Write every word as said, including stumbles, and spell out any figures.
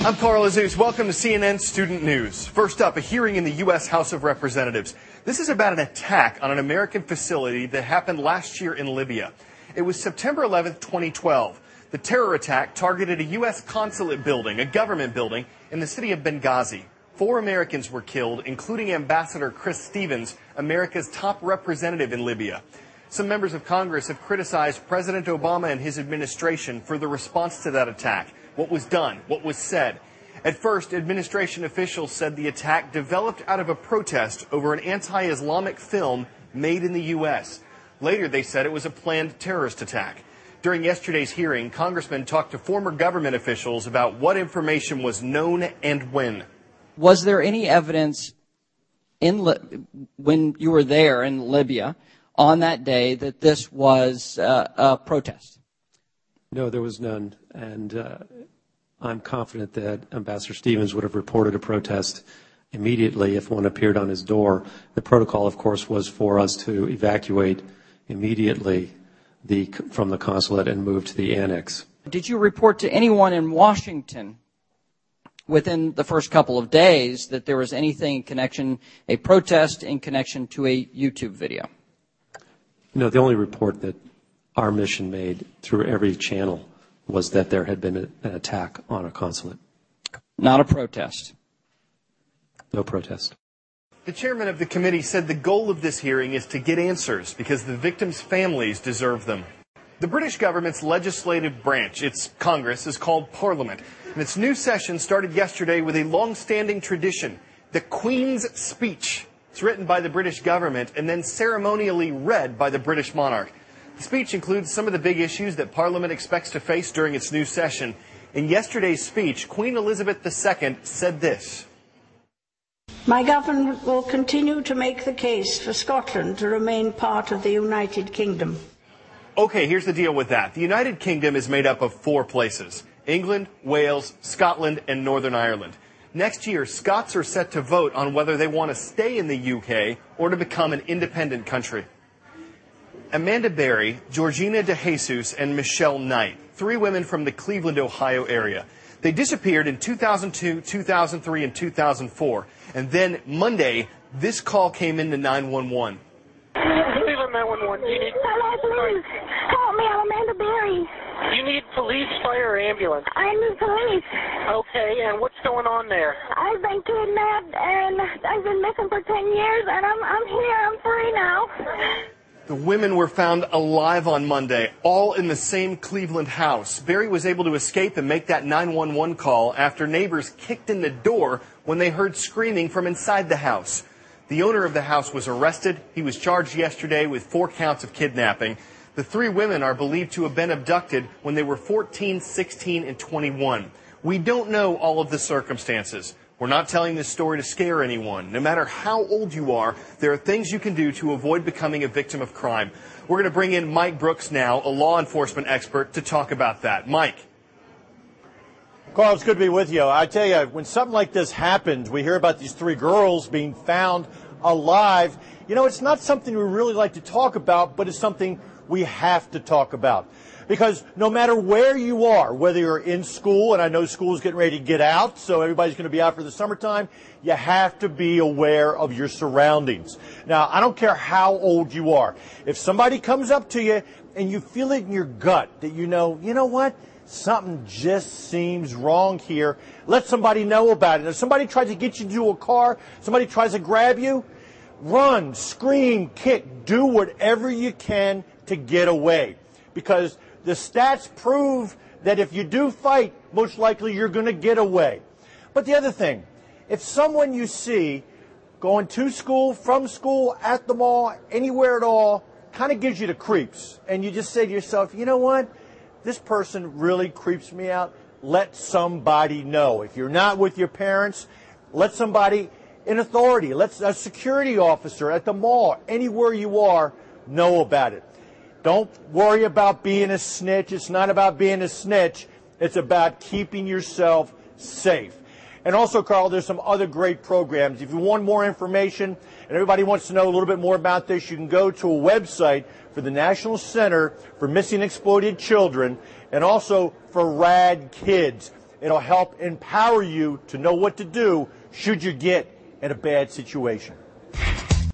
I'm Carl Azus. Welcome to C N N Student News. First up, a hearing in the U S House of Representatives. This is about an attack on an American facility that happened last year in Libya. It was September eleventh, twenty twelve. The terror attack targeted a U S consulate building, a government building, in the city of Benghazi. Four Americans were killed, including Ambassador Chris Stevens, America's top representative in Libya. Some members of Congress have criticized President Obama and his administration for the response to that attack. What was done, what was said. At first, administration officials said the attack developed out of a protest over an anti-Islamic film made in the U S. Later, they said it was a planned terrorist attack. During yesterday's hearing, congressmen talked to former government officials about what information was known and when. Was there any evidence in Li- when you were there in Libya on that day that this was uh, a protest? No, there was none, and uh, I'm confident that Ambassador Stevens would have reported a protest immediately if one appeared on his door. The protocol, of course, was for us to evacuate immediately the, from the consulate and move to the annex. Did you report to anyone in Washington within the first couple of days that there was anything in connection, a protest in connection to a YouTube video? No, the only report that our mission made through every channel was that there had been a, an attack on a consulate. Not a protest? No protest. The chairman of the committee said the goal of this hearing is to get answers because the victims' families deserve them. The British government's legislative branch, its Congress, is called Parliament, and its new session started yesterday with a long-standing tradition, the Queen's Speech. It's written by the British government and then ceremonially read by the British monarch. The speech includes some of the big issues that Parliament expects to face during its new session. In yesterday's speech, Queen Elizabeth the Second said this. My government will continue to make the case for Scotland to remain part of the United Kingdom. Okay, here's the deal with that. The United Kingdom is made up of four places: England, Wales, Scotland, and Northern Ireland. Next year, Scots are set to vote on whether they want to stay in the U K or to become an independent country. Amanda Berry, Georgina DeJesus, and Michelle Knight, three women from the Cleveland, Ohio area. They disappeared in two thousand two, two thousand three, and two thousand four. And then Monday, this call came into nine one one. Cleveland nine one one. You need... Hello, please. Help me. I'm Amanda Berry. You need police, fire, or ambulance. I need police. Okay, and what's going on there? I've been kidnapped, and I've been missing for ten years, and I'm, I'm here. I'm free now. The women were found alive on Monday, all in the same Cleveland house. Berry was able to escape and make that nine one one call after neighbors kicked in the door when they heard screaming from inside the house. The owner of the house was arrested. He was charged yesterday with four counts of kidnapping. The three women are believed to have been abducted when they were fourteen, sixteen, and twenty-one. We don't know all of the circumstances. We're not telling this story to scare anyone. No matter how old you are, there are things you can do to avoid becoming a victim of crime. We're going to bring in Mike Brooks now, a law enforcement expert, to talk about that. Mike. Carl, it's good to be with you. I tell you, when something like this happens, we hear about these three girls being found alive. You know, it's not something we really like to talk about, but it's something we have to talk about. Because no matter where you are, whether you're in school, and I know school's getting ready to get out, so everybody's going to be out for the summertime, you have to be aware of your surroundings. Now, I don't care how old you are. If somebody comes up to you and you feel it in your gut that you know, you know what, something just seems wrong here, let somebody know about it. If somebody tries to get you into a car, somebody tries to grab you, run, scream, kick, do whatever you can to get away. Because the stats prove that if you do fight, most likely you're going to get away. But the other thing, if someone you see going to school, from school, at the mall, anywhere at all, kind of gives you the creeps, and you just say to yourself, you know what, this person really creeps me out, let somebody know. If you're not with your parents, let somebody in authority, let a security officer at the mall, anywhere you are, know about it. Don't worry about being a snitch. It's not about being a snitch. It's about keeping yourself safe. And also, Carl, there's some other great programs. If you want more information and everybody wants to know a little bit more about this, you can go to a website for the National Center for Missing and Exploited Children and also for RAD Kids. It'll help empower you to know what to do should you get in a bad situation.